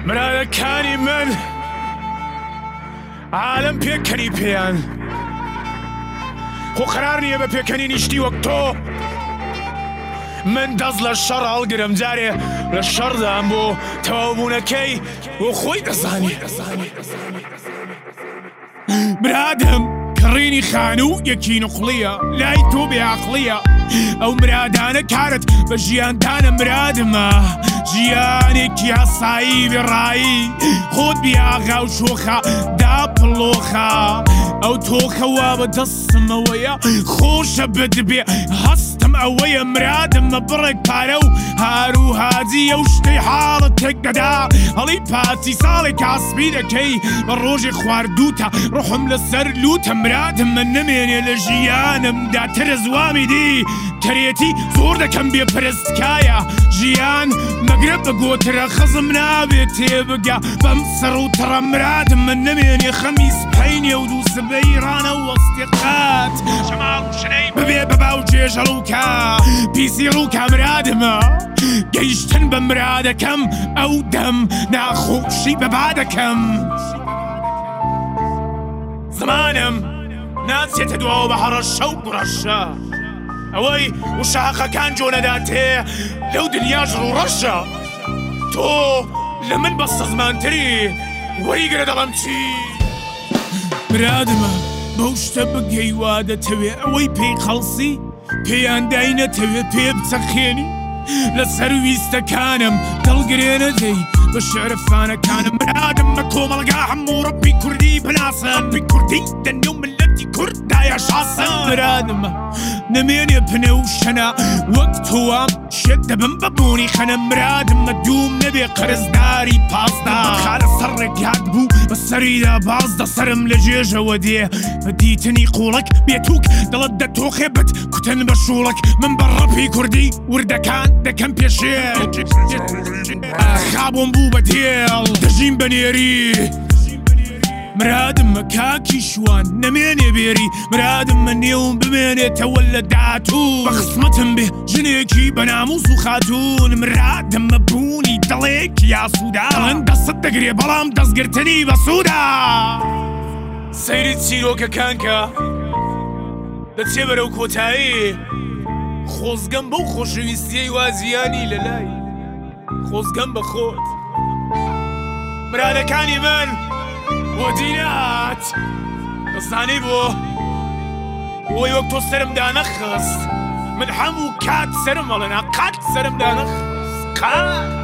مرادەکانی من عالم پێکەنی پێیان خۆ قەرار نییە بە پێکەنی نیشتی وەک تۆ من دەست لە شەڕ هەڵگرم جارێ لە شەڕدام بۆ تەواوبوونەکەی بۆ خۆی دەزانی برادم کڕینی خانوو یەکی نوقڵیە لای تۆ بێعەقڵیە ئەو مرادانە کارت بە ژیانتانە مرادمە ژیانێکی هەسایی بێڕایی خۆت بیاغا و شۆخە داپڵۆخە ئەو تۆخەوا بە دەستمەوەیە خۆشە بەدبێ هەستم ئەوەیە مرادمە بڕێک پارە و هارو هادی ئەو شتەی حاڵت تێک دەدا هەڵی پاتی ساڵێک ئاسبی دەکەی بە ڕۆژێ خواردووتە ڕحم لەسەر لوتە مرادم من نمێنێ لە ژیانمدا ترس وامی دی تەرێتی زۆر دەکەم بێ پرستکایە ژیان مەگرە بە گۆترە خزم نابێت تێبگە بەم سەر و تڕە مرادم من نمێنێ خەمی سپەینێ و دوو سبەی ڕانە و وەستێقات شەماڵ شنەی ببێ بە باو جێژەڵوکە پیسی ڕووکە مرادمە گەیشتن بە مرادەکەم ئەو دەم ناخۆشی بەبا دەکەم زمانم ناچێتە دواوە بە هەڕەشە و گوڕەشە ئەوەی وشاقەکان جۆنەداتێ لەو دنیا ژڕ و ڕەشە تۆ لە من بەستە زمانتری وەریگرە دەڵم چی برادمە بەو شتە بگەی وا دەتەوێ ئەوەی پێی خەڵسی پێیان داینەتەوێ پێ بچەخێنی لەسەر ویستەکانم دڵگرێنە دەی بە شعرفانەکانم برادم بە کۆمەڵگا هەموو ڕەبی کوردی بناسن ڕەبی کوردی دەنێ و ملەتی کوردایە شاسن برادمە نمێنێ پنە و شەنە وەک تۆوام شێت دەبم بەبوونی خەنە مرادمە دووم نەبێ قەرزداری پاسدا خالە سەڕێک یاد بوو بە سەریدا بازدە سەرم لە جێژەوە دێ بە دیتنی قوڵک بێتوک دڵت دەتۆخێ بت کوتن بە شوڵک من بە ڕەپی کوردی وردەکان دەکەم پێشێ خابۆم بوو بە تێڵ دەژیم بە نێری مرادمە کاکی شوان نەمێنێ بێری مرادمە نێوم بمێنێتەوە لە داهاتوو بە قسمەتم بێ ژنێکی بە ناموس و خاتون مرادمە بوونی دڵێکی یاسوودا دڵێن دەست دەگرێ بەڵام دەستگرتنی بە سوودا سەیری چیرۆکەکان کە دەچێ بەرەو کۆتایی خۆزگەم بەو خۆشەویستیەی وازیانی لەلای خۆزگەم بە خۆت مرادەکانی من بۆ دینات دەستانەی بۆ بۆی وەک تۆ سەرمدا نەخست من هەموو کات سەرم هەڵێنا قات سەرمدا نەخست قات